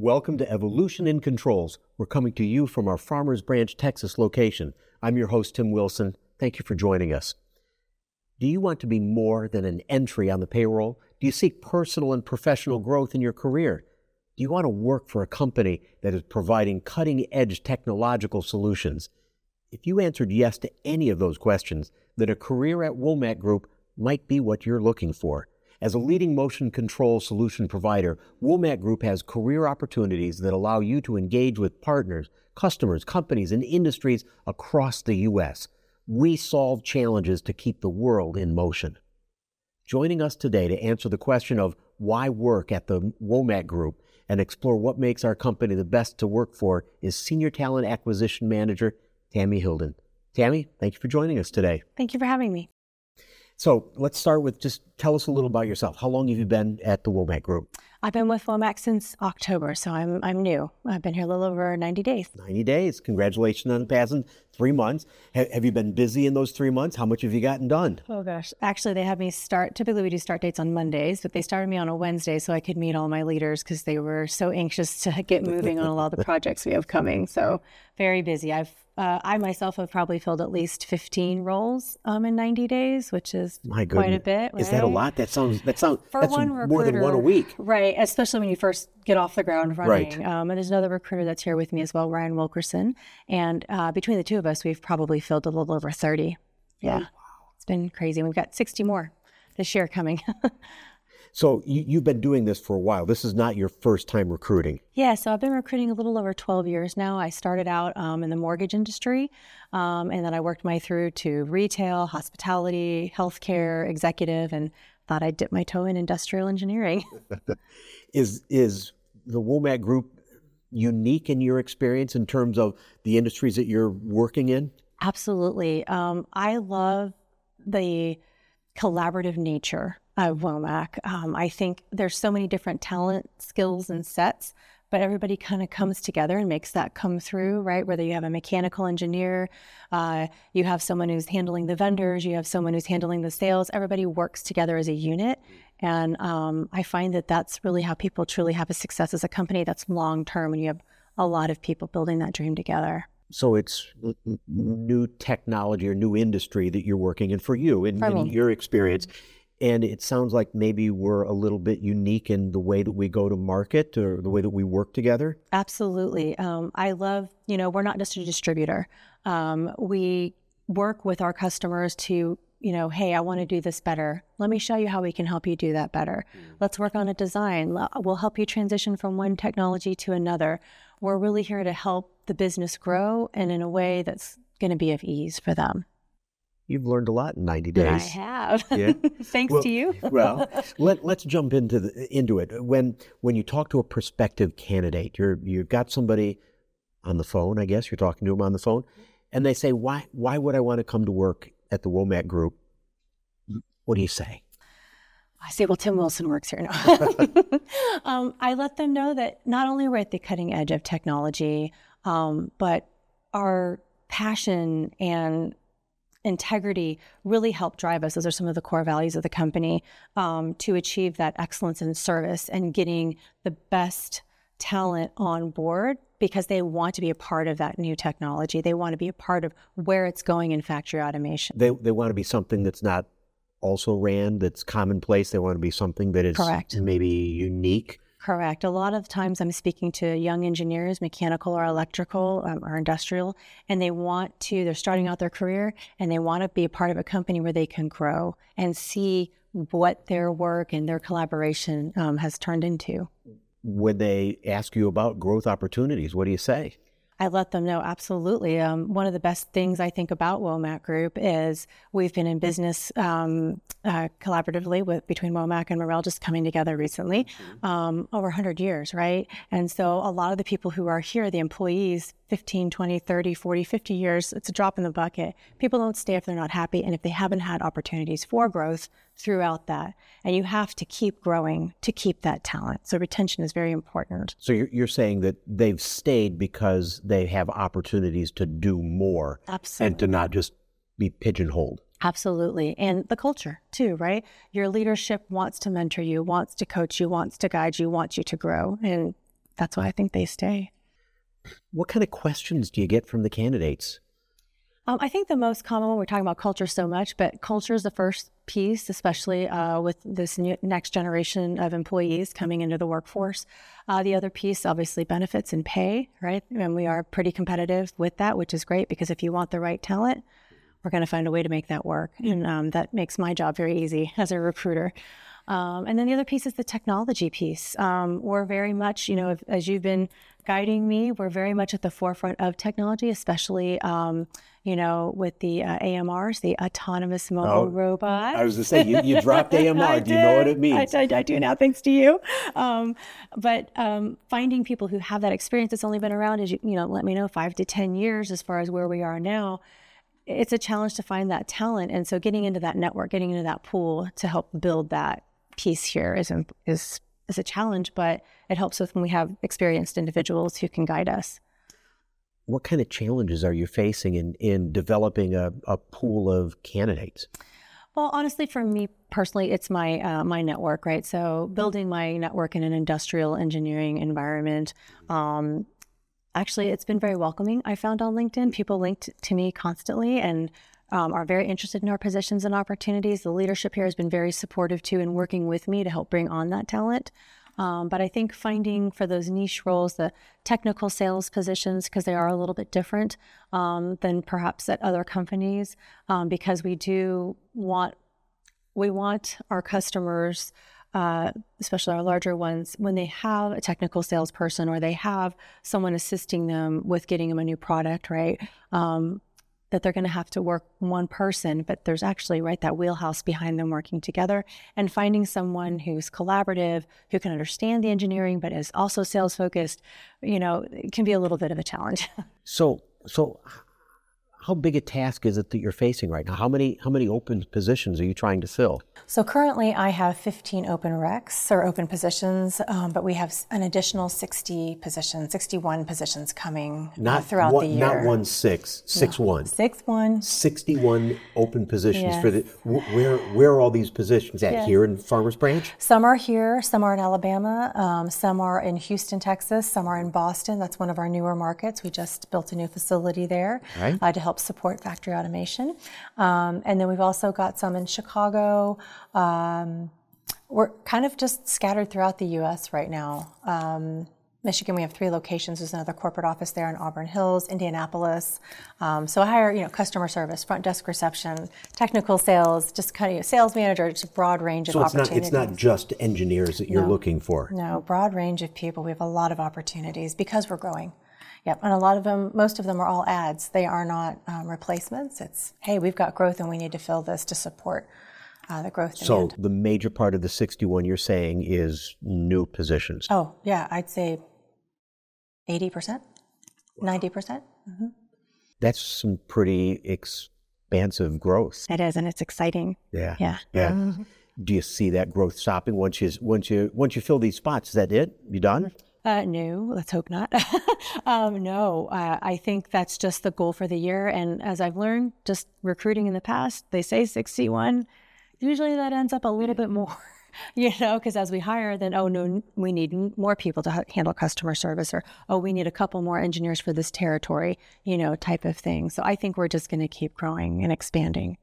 Welcome to Evolution in Controls. We're coming to you from our Farmers Branch, Texas location. I'm your host, Tim Wilson. Thank you for joining us. Do you want to be more than an entry on the payroll? Do you seek personal and professional growth in your career? Do you want to work for a company that is providing cutting-edge technological solutions? If you answered yes to any of those questions, then a career at Womack Group might be what you're looking for. As a leading motion control solution provider, Womack Group has career opportunities that allow you to engage with partners, customers, companies, and industries across the U.S. We solve challenges to keep the world in motion. Joining us today to answer the question of why work at the Womack Group and explore what makes our company the best to work for is Senior Talent Acquisition Manager Tammy Hilden. Tammy, thank you for joining us today. Thank you for having me. So let's start with just tell us a little about yourself. How long have you been at the Womack Group? I've been with Womack since October, so I'm new. I've been here a little over 90 days. 90 days. Congratulations on passing 3 months. Have you been busy in those 3 months? How much have you gotten done? Oh gosh. Actually, they had me typically we do start dates on Mondays, but they started me on a Wednesday so I could meet all my leaders because they were so anxious to get moving on a lot of the projects we have coming. So very busy. I myself have probably filled at least 15 roles in 90 days, which is quite a bit. Right? Is that a lot? That's For that's one recruiter, more than one a week. Right, especially when you first get off the ground running. Right. And there's another recruiter that's here with me as well, Ryan Wilkerson. And between the two of us, we've probably filled a little over 30. Yeah, wow. It's been crazy. We've got 60 more this year coming. So you've been doing this for a while. This is not your first time recruiting. Yeah, so I've been recruiting a little over 12 years now. I started out in the mortgage industry, and then I worked my way through to retail, hospitality, healthcare, executive, and thought I'd dip my toe in industrial engineering. Is the Womack Group unique in your experience in terms of the industries that you're working in? Absolutely. I love the collaborative nature of Womack. I think there's so many different talent, skills, and sets, but everybody kind of comes together and makes that come through, right? Whether you have a mechanical engineer, you have someone who's handling the vendors, you have someone who's handling the sales, everybody works together as a unit. And I find that that's really how people truly have a success as a company that's long-term when you have a lot of people building that dream together. So it's new technology or new industry that you're working in for you, in your experience. And it sounds like maybe we're a little bit unique in the way that we go to market or the way that we work together. Absolutely. I love, we're not just a distributor. We work with our customers to, hey, I want to do this better. Let me show you how we can help you do that better. Let's work on a design. We'll help you transition from one technology to another. We're really here to help the business grow and in a way that's going to be of ease for them. You've learned a lot in 90 days. I have. Yeah. Thanks to you. Well, let's jump into it. When you talk to a prospective candidate, you've got somebody on the phone, I guess, you're talking to them on the phone, and they say, why would I want to come to work at the Womack Group? What do you say? I say, well, Tim Wilson works here now. I let them know that not only we're at the cutting edge of technology, but our passion and integrity really help drive us. Those are some of the core values of the company, to achieve that excellence in service and getting the best talent on board because they want to be a part of that new technology. They want to be a part of where it's going in factory automation. They want to be something that's not also ran, that's commonplace. They want to be something that is Correct. Maybe unique. Correct. A lot of times I'm speaking to young engineers, mechanical or electrical or industrial, and they're starting out their career and they want to be a part of a company where they can grow and see what their work and their collaboration has turned into. When they ask you about growth opportunities, what do you say? I let them know, absolutely. One of the best things I think about Womack Group is we've been in business collaboratively between Womack and Marel, just coming together recently, over 100 years, right? And so a lot of the people who are here, the employees, 15, 20, 30, 40, 50 years, it's a drop in the bucket. People don't stay if they're not happy and if they haven't had opportunities for growth throughout that. And you have to keep growing to keep that talent. So retention is very important. So you're saying that they've stayed because they have opportunities to do more. Absolutely. And to not just be pigeonholed. Absolutely. And the culture too, right? Your leadership wants to mentor you, wants to coach you, wants to guide you, wants you to grow. And that's why I think they stay. What kind of questions do you get from the candidates? I think the most common one, we're talking about culture so much, but culture is the first piece, especially with this next generation of employees coming into the workforce. The other piece, obviously, benefits and pay, right? And we are pretty competitive with that, which is great because if you want the right talent, we're going to find a way to make that work. And that makes my job very easy as a recruiter. And then the other piece is the technology piece. We're very much, as you've been guiding me, we're very much at the forefront of technology, especially, with the AMRs, the autonomous mobile robot. I was going to say, you dropped AMR. Do you know what it means? I do now, thanks to you. But finding people who have that experience that's only been around, as let me know, 5 to 10 years as far as where we are now, it's a challenge to find that talent. And so getting into that network, getting into that pool to help build that piece here is a challenge, but it helps us when we have experienced individuals who can guide us. What kind of challenges are you facing in developing a pool of candidates? Well, honestly, for me personally, it's my network, right? So building my network in an industrial engineering environment, actually, it's been very welcoming. I found on LinkedIn, people linked to me constantly and are very interested in our positions and opportunities. The leadership here has been very supportive too in working with me to help bring on that talent. But I think finding for those niche roles, the technical sales positions, because they are a little bit different than perhaps at other companies, because we want our customers, especially our larger ones, when they have a technical salesperson or they have someone assisting them with getting them a new product, right? That they're going to have to work one person, but there's actually that wheelhouse behind them working together, and finding someone who's collaborative, who can understand the engineering, but is also sales focused, it can be a little bit of a challenge. So how big a task is it that you're facing right now? How many open positions are you trying to fill? So currently I have 15 open recs or open positions, but we have an additional 61 positions coming throughout the year. Not 61. 61 open positions. Yes. For the where are all these positions at? Yes. Here in Farmers Branch? Some are here, some are in Alabama, some are in Houston, Texas, some are in Boston. That's one of our newer markets. We just built a new facility there to help support factory automation. And then we've also got some in Chicago. We're kind of just scattered throughout the U.S. right now. Michigan, we have 3 locations. There's another corporate office there in Auburn Hills, Indianapolis. So I hire, customer service, front desk reception, technical sales, just kind of sales manager, just a broad range of opportunities. It's not just engineers that you're looking for. No, broad range of people. We have a lot of opportunities because we're growing. Yep, and most of them are all ads. They are not replacements. It's, hey, we've got growth and we need to fill this to support the growth demand. So the major part of the 61 you're saying is new positions. Oh, yeah, I'd say 80%, 90%. Mm-hmm. That's some pretty expansive growth. It is, and it's exciting. Yeah. Mm-hmm. Do you see that growth stopping once you fill these spots? Is that it? You done? No, let's hope not. No, I think that's just the goal for the year. And as I've learned, just recruiting in the past, they say 61. Usually that ends up a little bit more, because as we hire, then, oh, no, we need more people to handle customer service, or, oh, we need a couple more engineers for this territory, type of thing. So I think we're just going to keep growing and expanding.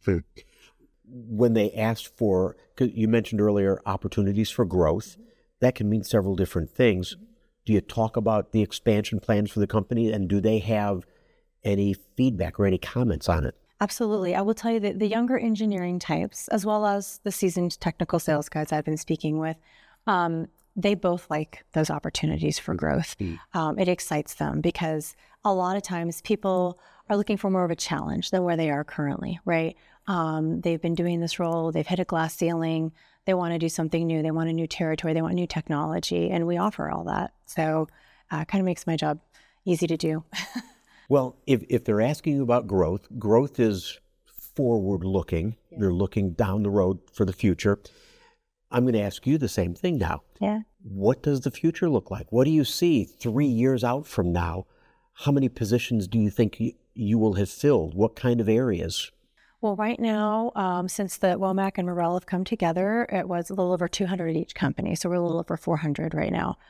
When they asked for, 'cause you mentioned earlier, opportunities for growth, that can mean several different things. Do you talk about the expansion plans for the company, and do they have any feedback or any comments on it? Absolutely. I will tell you that the younger engineering types, as well as the seasoned technical sales guys I've been speaking with, they both like those opportunities for growth. It excites them because a lot of times people are looking for more of a challenge than where they are currently, right? They've been doing this role, they've hit a glass ceiling, they want to do something new, they want a new territory, they want new technology, and we offer all that. So it kind of makes my job easy to do. Well, if they're asking you about growth is forward-looking. Yeah. You're looking down the road for the future. I'm going to ask you the same thing now. Yeah. What does the future look like? What do you see 3 years out from now? How many positions do you think you will have filled? What kind of areas? Well, right now, since the Womack and Marel have come together, it was a little over 200 at each company. So we're a little over 400 right now.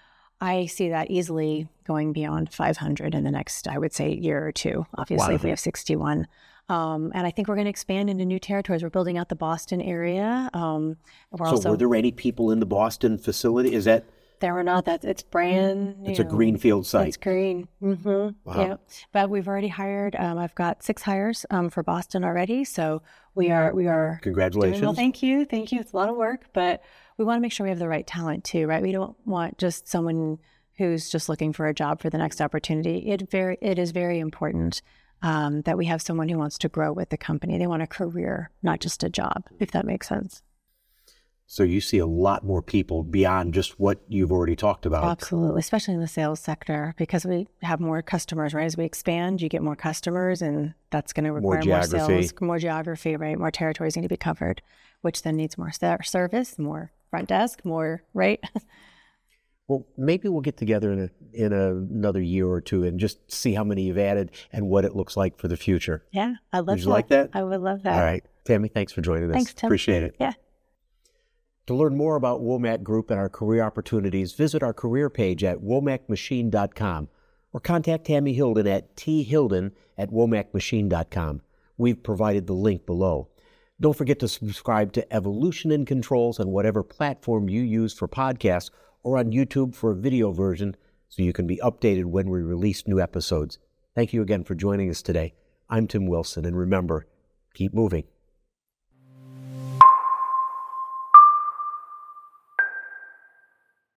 I see that easily going beyond 500 in the next, I would say, year or two. Obviously, if we have 61. And I think we're going to expand into new territories. We're building out the Boston area. Were there any people in the Boston facility? Is that? There are not. It's brand new. It's a greenfield site. It's green. Mm-hmm. Wow. Yeah. But we've already hired. I've got 6 hires for Boston already. So we are. Congratulations. Well, thank you. Thank you. It's a lot of work, but we want to make sure we have the right talent too, right? We don't want just someone who's just looking for a job for the next opportunity. It is very important that we have someone who wants to grow with the company. They want a career, not just a job, if that makes sense. So you see a lot more people beyond just what you've already talked about. Absolutely, especially in the sales sector, because we have more customers, right? As we expand, you get more customers, and that's going to require more sales, more geography, right? More territories need to be covered, which then needs more service, more front desk, more, right? Well, maybe we'll get together in another year or two and just see how many you've added and what it looks like for the future. Yeah, I'd love that. Would you like that? I would love that. All right. Tammy, thanks for joining us. Thanks, Tim. Appreciate it. Yeah. To learn more about Womack Group and our career opportunities, visit our career page at womackmachine.com or contact Tammy Hilden at thilden@womackmachine.com. We've provided the link below. Don't forget to subscribe to Evolution in Controls on whatever platform you use for podcasts or on YouTube for a video version so you can be updated when we release new episodes. Thank you again for joining us today. I'm Tim Wilson, and remember, keep moving.